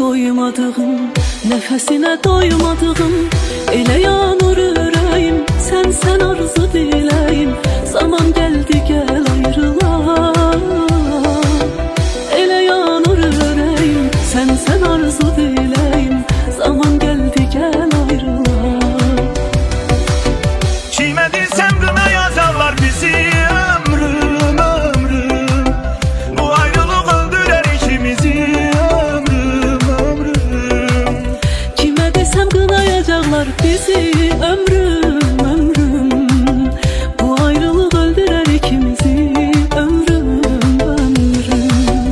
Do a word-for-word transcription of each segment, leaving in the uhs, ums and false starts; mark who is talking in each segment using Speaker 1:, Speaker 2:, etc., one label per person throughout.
Speaker 1: doymadığım, nefesine doymadığım, elə yanır ürəyim, sən sən arzu diləyim. Zaman geldi gel ayrılalım. Elə yanır ürəyim, sən sən arzu diləyim. Zaman geldi gel ayrılalım.
Speaker 2: Kimə desəm qına yazarlar bizi, ömrüm, ömrüm. Bu ayrılıq öldürər ikimizi, ömrüm, ömrüm.
Speaker 1: Kimə desəm qınayacaqlar bizi, ömrüm, ömrüm. Bu ayrılıq öldürər ikimizi, ömrüm, ömrüm.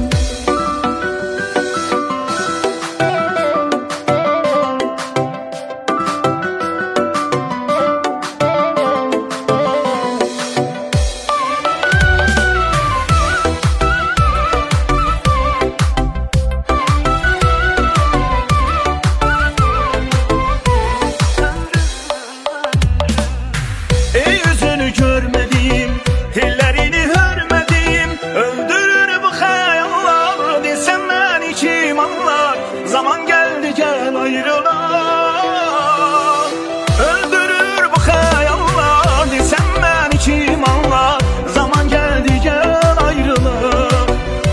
Speaker 2: Ey yüzünü görmedim, hillerini hörmedim. Öldürür bu hayallar, desem ben içim anlar. Zaman geldi gel ayrılalım. Öldürür bu hayallar, desem ben içim anlar. Zaman geldi gel ayrılalım.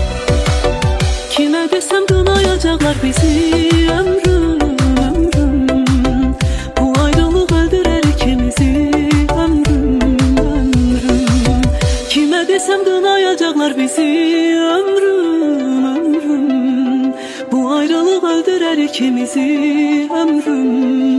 Speaker 1: Kimə desəm qınayacaqlar bizi, ömrüm, ömrüm. Bu ayrılıq öldürər ikimizi, ömrüm, ömrüm. Kimə desəm qınayacaqlar bizi, ömrüm, ömrüm. Bu ayrılıq öldürər ikimizi, ömrüm,